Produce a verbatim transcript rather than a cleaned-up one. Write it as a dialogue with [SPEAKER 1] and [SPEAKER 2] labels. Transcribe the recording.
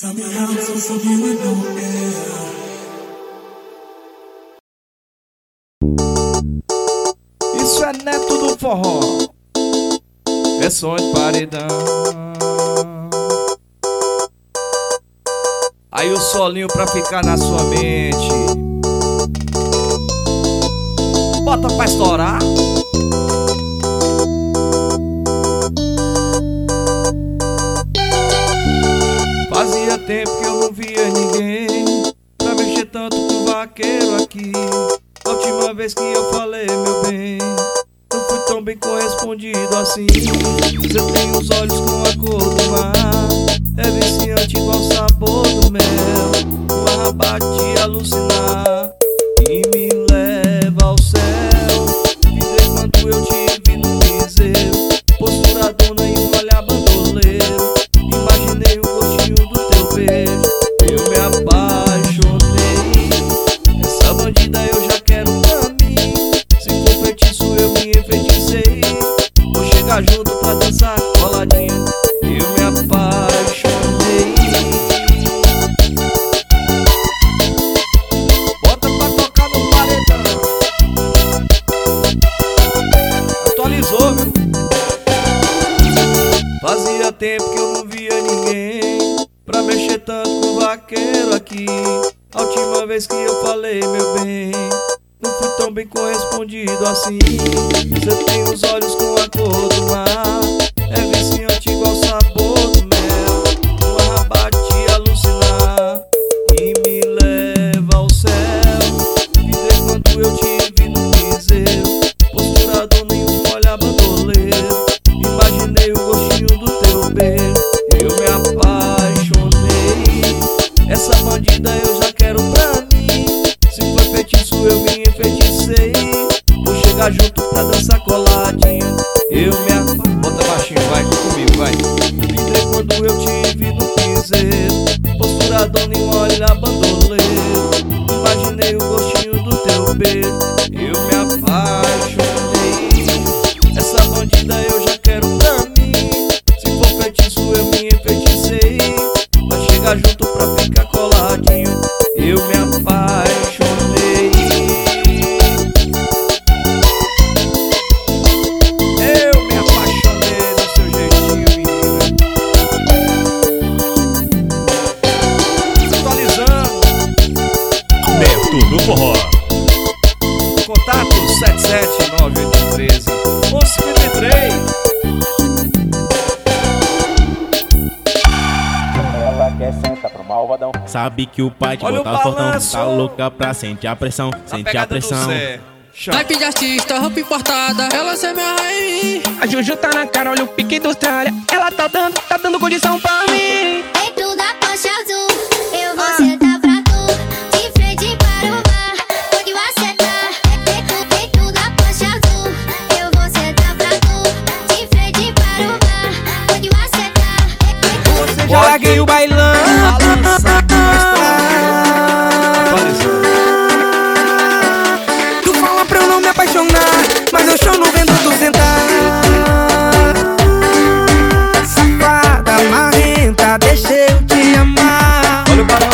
[SPEAKER 1] Tell me how to forgive me, don't care.
[SPEAKER 2] Isso é neto do forró, é som de paredão. Aí o solinho pra ficar na sua mente, bota pra estourar. Fazia tempo que eu não via ninguém pra mexer tanto com o vaqueiro aqui. A última vez que eu falei, meu bem, não fui tão bem correspondido assim. Você tem os olhos com a cor do mar, é viciante igual o sabor do mel. Uma raba de alucinar e me leva ao céu. Vidrei quando eu te vi no piseiro, postura dona e um olhar bandoleiro. Imaginei o gostinho do teu beijo, eu me apaixonei. Essa bandida eu já quero pra mim. Se for feitiço eu me enfeiticei. Vou chegar junto pra dançar coladinha, eu me apaixonei. Bota pra tocar no paredão. Atualizou, viu? Fazia tempo que eu não via ninguém pra mexer tanto com o vaqueiro aqui. A última vez que eu falei, meu bem, não fui tão bem correspondido assim. Você tem os olhos com a cor do mar, é viciante igual o sabor do mel. Uma raba de alucinar e me leva ao céu. Vidrei quando eu te vi no piseiro, postura dona e um olhar bandoleiro. Imaginei o gostinho do teu beijo, eu me apaixonei. Essa bandida eu já quero pra mim. Se for feitiço eu me enfeiticei. Vou chegar junto pra dançar coladinho, eu me apaixonei. Bota baixinho, vai comigo, vai. Vidrei quando eu te vi no piseiro, postura dona e um olhar bandoleiro. Imaginei o gostinho do teu beijo, eu me apaixonei. Essa bandida eu já quero pra mim. Se for feitiço eu me enfeiticei. Vai chegar junto pra ficar coladinho, eu me apaixonei. Eu me apaixonei do seu jeitinho, menina. Atualizando.
[SPEAKER 3] Neto do forró.
[SPEAKER 2] Contato sete sete nove oito um três um um cinco três.
[SPEAKER 4] Ela quer sentar pro malvadão.
[SPEAKER 3] Sabe que o pai te
[SPEAKER 2] Olha
[SPEAKER 3] botar
[SPEAKER 2] o
[SPEAKER 3] fortão.
[SPEAKER 2] balanço.
[SPEAKER 3] Tá louca pra sentir a pressão,
[SPEAKER 2] Na
[SPEAKER 3] sente a
[SPEAKER 2] pegada do
[SPEAKER 3] pressão.
[SPEAKER 2] Zé. Chama.
[SPEAKER 5] Nike de artista, roupa importada, ela se amarra em mim.
[SPEAKER 6] A Juju tá na cara, olha o pique industriária. Ela tá dando, tá dando condição pra mim.
[SPEAKER 7] Dentro da Porsche azul, eu vou sentar pra tu, de frente para o mar, onde você tá. Dentro, dentro da Porsche azul, eu vou sentar pra tu, de frente para o mar, onde você tá.
[SPEAKER 6] Já larguei o bailão.
[SPEAKER 2] Balança com a história. Atualizando.
[SPEAKER 6] Tu fala pra eu não me apaixonar, mas eu choro vendo tu sentar. Safada, marrenta, deixa eu te amar.
[SPEAKER 2] Olha o balanço.